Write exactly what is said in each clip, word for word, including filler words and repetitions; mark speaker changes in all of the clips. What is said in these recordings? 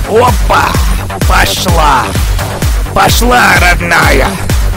Speaker 1: Опа! Пошла! Пошла, родная!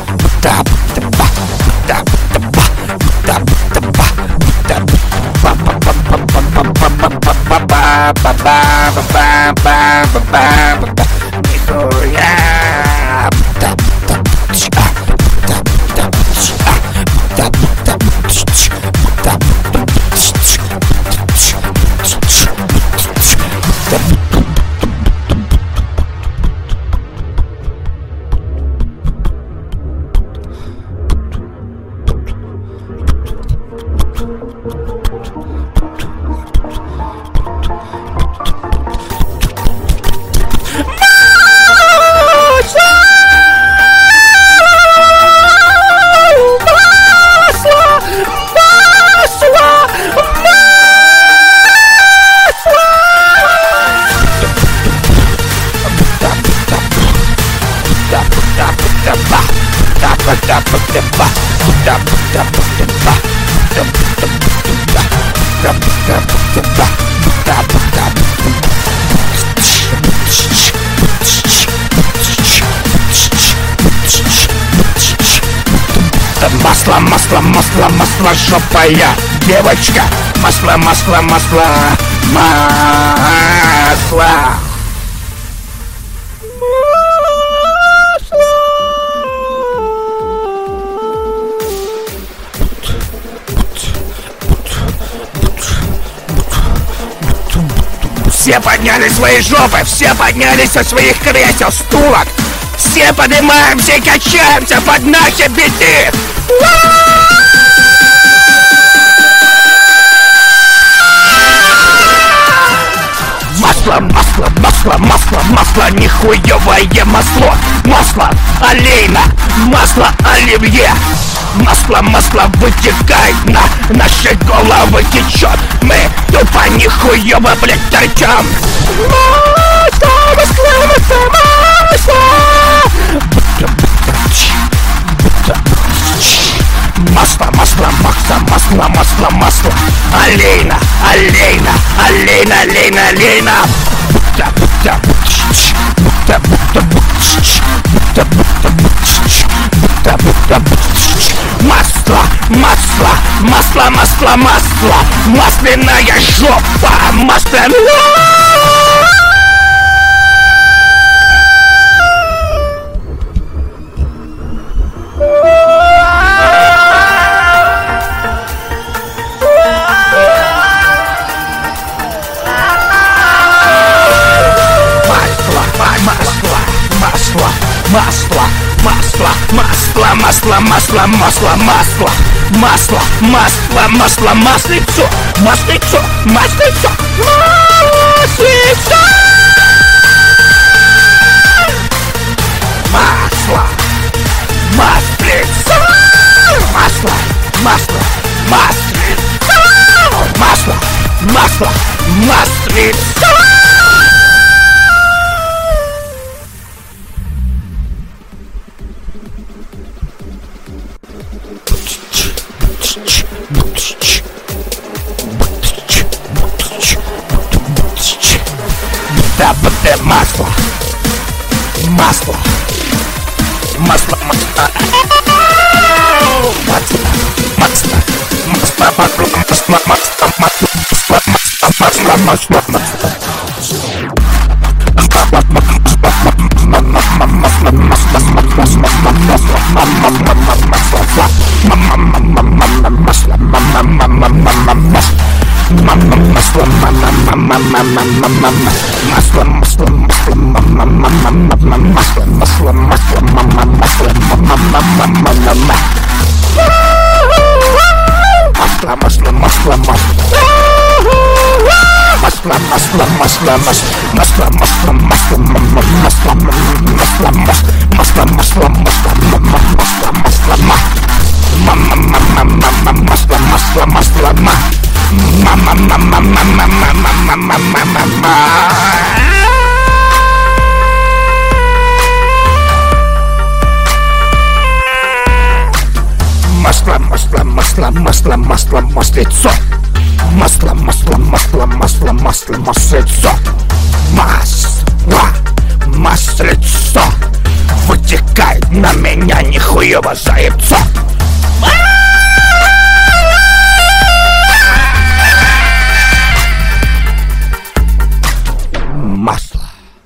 Speaker 1: Масло, масло, масло, масло, жопая девочка. Масло, масло, масло, масло. Все подняли свои жопы, все поднялись со своих кресел, стулок. Все поднимаемся и качаемся под наши биты. Масло, масло, масло, масло, масло, нихуевое масло. Масло олейна, масло оливье. Масло, масло вытекает на наши головы течет. Мы тупо нихуево, блядь, торчам. Масло, масло, масло, масло. Масло, масло, масло, масло, масло, масло. Олейна, олейна, олейна, олейна, олейна. Масло, масло, масло, масло, масло. Масляная жопа, масляная. Масло, масло, масло, масло, масло, масло, масло, масло, масло, масло, маслицо, маслицо, маслицо, маслицо, масло, маслицо, масло, масло, маслицо, масло, масло, маслицо. Масло, масло, масло, масло, масло, масло, масло, масло, масло, масло, масло, масло, маслицо. Масло, масло, масло, масло, масло, маслицо. Масло. натекает на меня нихуево заебцо.